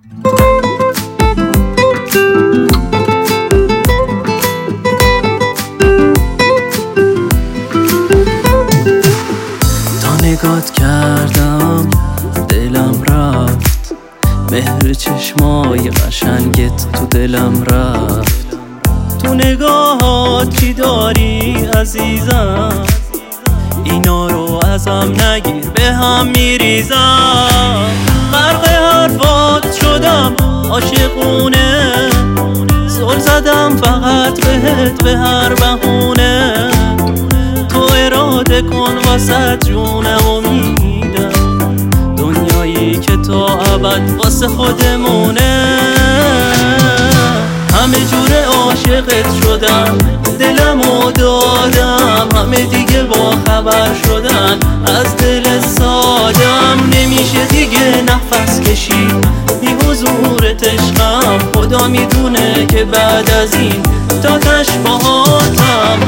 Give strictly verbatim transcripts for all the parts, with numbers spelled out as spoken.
تا نگات کردم دلم رفت، مهر چشمای قشنگت تو دلم رفت. تو نگاهات چی داری عزیزم، اینا رو ازم نگیر به هم میریزم. غرق حرفات شدم عاشقونه، زل زدم فقط بهت به هر بهونه. تو اراده کن واسه جونم و میدم، دنیایی که تا ابد واسه خودمونه. همه جور عاشقت شدم، دلمو دادم، همه دیگه با خبر شدن از دل سادم. نمیشه دیگه نفس کشید بی حضورت عشقم، خدا میدونه که بعد از این تا تشباهاتم.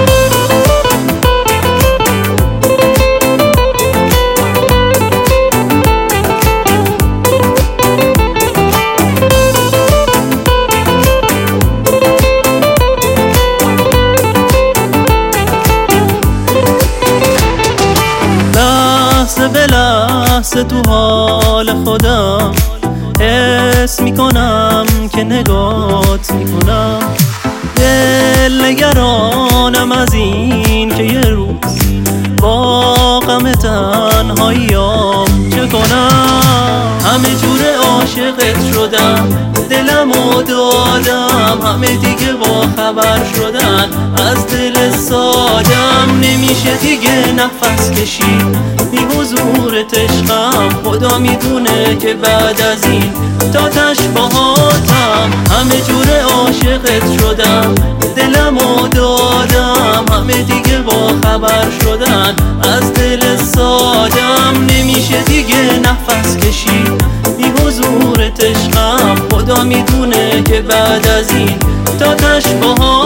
لحظه به لحظه تو حال خودم حس میکنم که نگات میکنم. دل نگرانم از این که یه روز با غم تنهاییام چه کنم. همه جور عاشقت شدم، دلمو دادم، همه دیگه با خبر شدن از دل سادم. نمیشه دیگه نفس کشید بی حضورت عشقم، خدا میدونه که بعد از این تا تشباهاتم. همه جور عاشقت شدم، دلمو دادم، همه دیگه با خبر شدن از دل سادم. نمیشه دیگه نفس کشید بی حضورت عشقم، خدا میدونه که بعد از این تا تشباهاتم.